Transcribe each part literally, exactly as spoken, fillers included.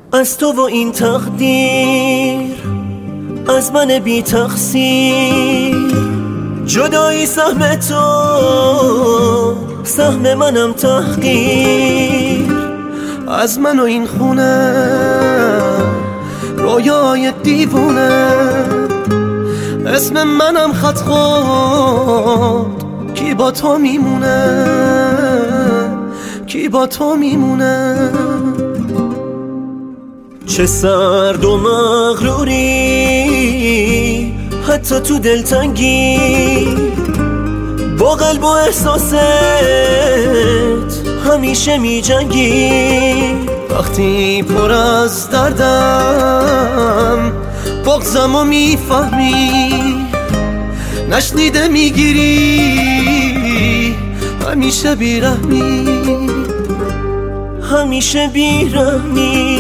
از تو و این تقدیر، از من بی تقصیر. جدایی سهم تو، سهم منم تحقیر. از من و این خونه، رویای دیوونه. اسم منم خط خود، کی با تو میمونه، کی با تو میمونه. چه سرد و مغروری، حتی تو دلتنگی. با قلب و احساست همیشه می جنگی. وقتی پر از دردم بغضم و میفهمی، نشنیده میگیری همیشه بیرحمی، همیشه بیرحمی.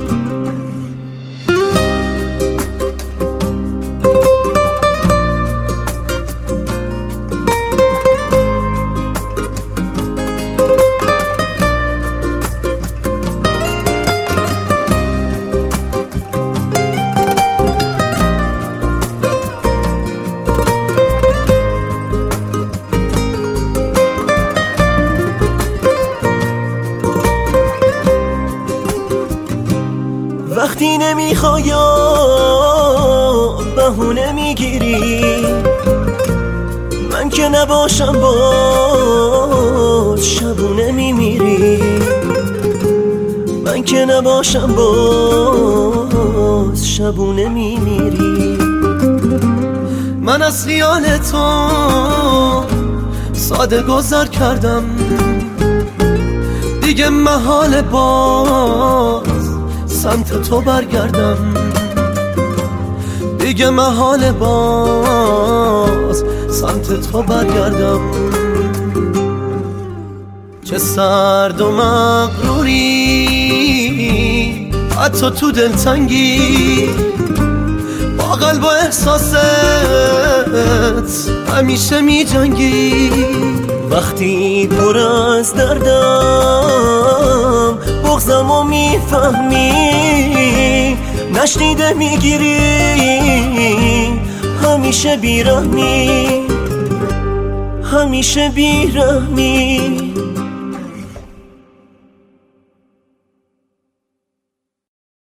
وقتی نمیخوای بهونه میگیری، من که نباشم باز شبونه میمیری. من که نباشم باز شبونه میمیری. من از خیال تو ساده گذر کردم، دیگه محال باز سمت تو برگردم. دیگه محال باز سمت تو برگردم. چه سرد و مغروری، حتی تو دلتنگی. با قلب و احساست همیشه می جنگی. وقتی پر از دردم بغضم و میفهمی، نشنیده میگیری همیشه بیرحمی، همیشه بیرحمی.